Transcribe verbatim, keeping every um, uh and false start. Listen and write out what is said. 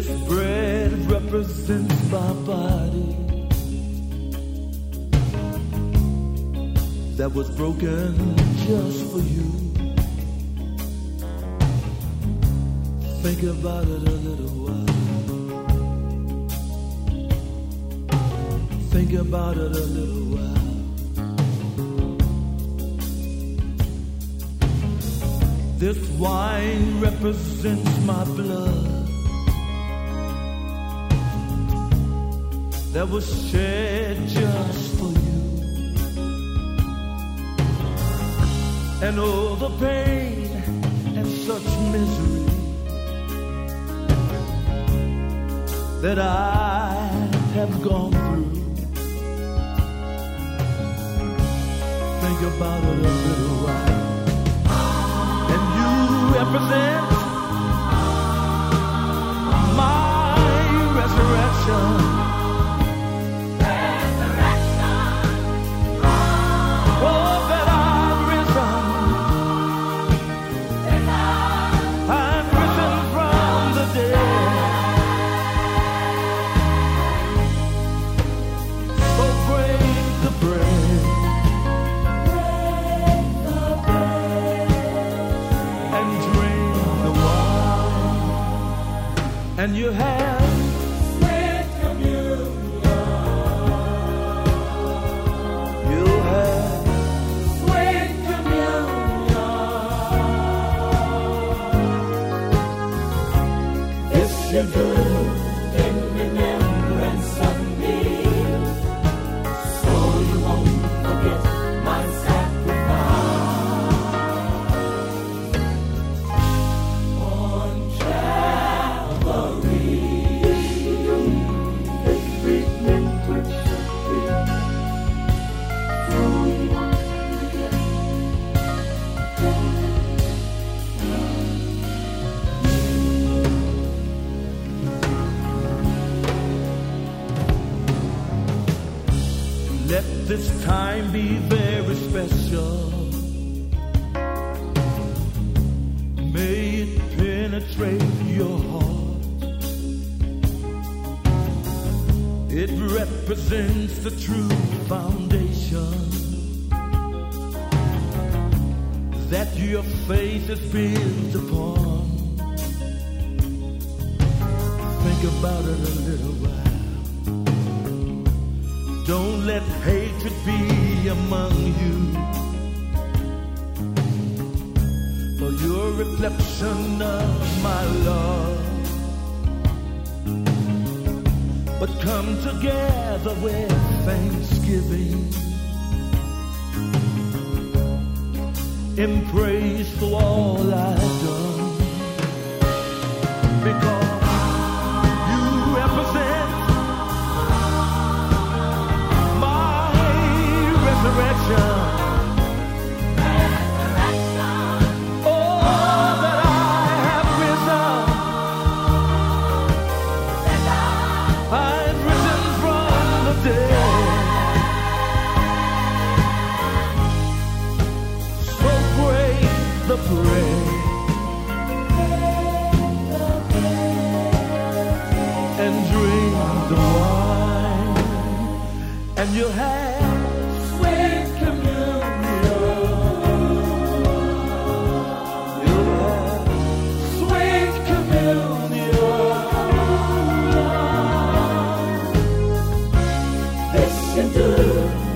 This bread represents my body that was broken just for you. Think about it a little while. Think about it a little while. This wine represents my blood that was shed just for you. And all the pain and such misery that I have gone through. Think about it a little while. And you represent my resurrection. And you have sweet communion. You have sweet communion. This you do in remembrance of me, so you won't forget my sacrifice on Calvary. Let this time be very special. May it penetrate your heart. It represents the true foundation that your faith is built upon. Think about it a little while. Don't let hatred be among you, for you're a reflection of my love. But come together with thanksgiving, in praise for all I've done, because you represent resurrection. Oh, that I have risen. I've risen from the dead. So break the bread and drink the wine, and you'll have do